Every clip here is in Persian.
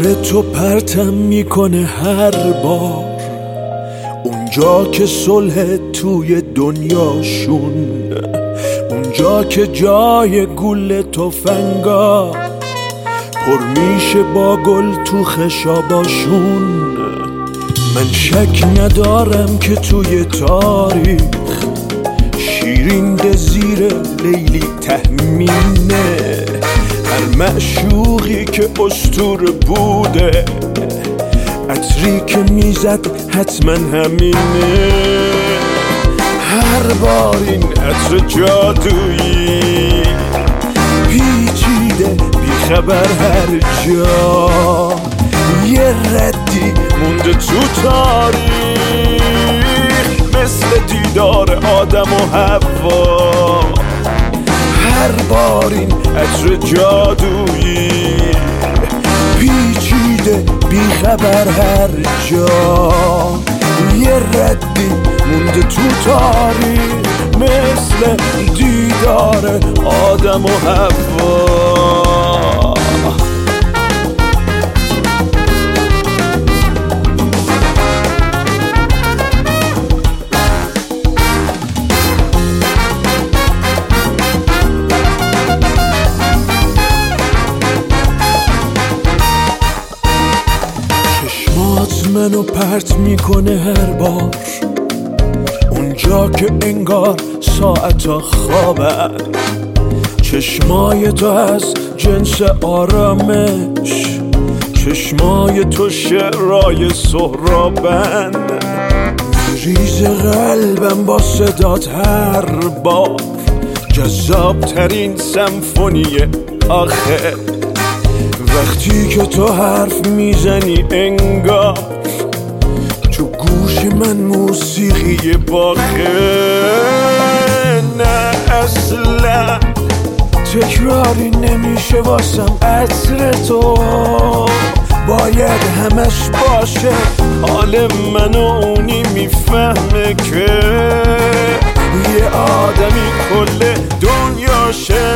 عطر تو پرتم میکنه هر بار اونجا که صلح توی دنیاشون، اونجا که جای گل تفنگا پر میشه با گل تو خشاباشون. من شک ندارم که توی تاریخ شیرین ده زیر لیلی تهمینه، هر معشوقی که اسطوره بوده عطری که میزد حتما همینه. هر بار این عطر جادویی پیچیده بیخبر هر جا، یه ردی مونده تو تاریخ مثل دیدار آدم و حوا. هر بار این عطر جادویی پیچیده بیخبر هر جا، یه ردی مونده تو تاریخ مثل دیدار آدم و حوا. منو پرت میکنه هر بار اونجا که انگار ساعتا خوابن، چشمای تو از جنس آرامش، چشمای تو شعرای سهرابن. ریز قلبم با صدات هر بار جذاب ترین سمفونی آخر، وقتی که تو حرف میزنی انگار تو گوش من موسیقی باخه. نه اصلا تکراری نمیشه واسم عطر تو، باید همش باشه حال من و اونی میفهمه که یه آدمی کل دنیاشه.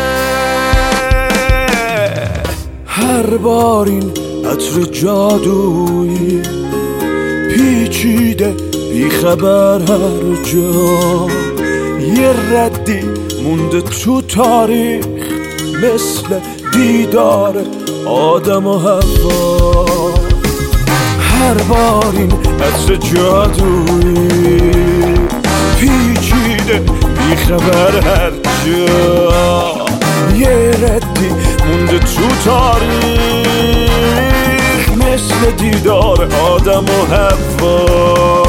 هر بار این عطر جادویی پیچیده بیخبر هر جا، یه ردی مونده تو تاریخ مثل دیدار آدم و حوا. هر بار این عطر جادویی پیچیده بیخبر هر جا، یه ردی مونده تو تاریخ مثل دیدار آدم و حوا.